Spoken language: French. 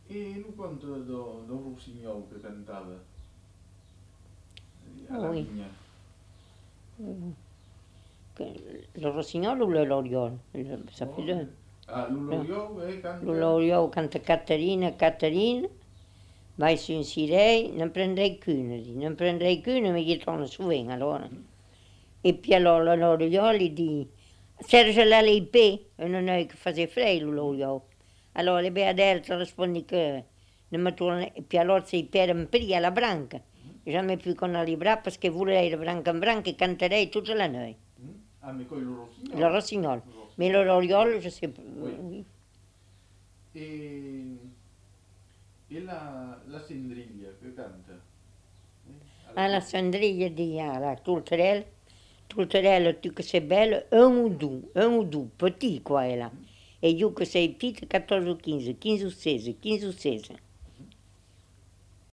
E no conto do Rossinyol que cantava a la Oui. vinya. Le rossignol ou le loriol? Ça fait deux. Ah, l'Oriol canta... Le loriol canta Caterina, Caterina, vai su in Sirei, non prendrei qu'une, non prendrei qu'une, mi ritorno su ven allora. E poi allora l'oriol gli di, Serge la l'IP, e non è che fa frei l'oriol. Allora le beaderte rispondi che non mi torna, e poi allora si per un pri alla branca. Jamais più con la libra perché vorrei la branca in branca e canterei tutta la notte. Ah, mais quoi, le Rossinyol? Le rossignol. Mais le loriol, je sais pas. Oui. E la Cendriglia che canta? À la cendrille di la tourterelle, tu que c'est belle, un ou deux, petit quoi, elle a. Et you que c'est petite, 14 ou 15, 15 ou 16, 15 ou 16.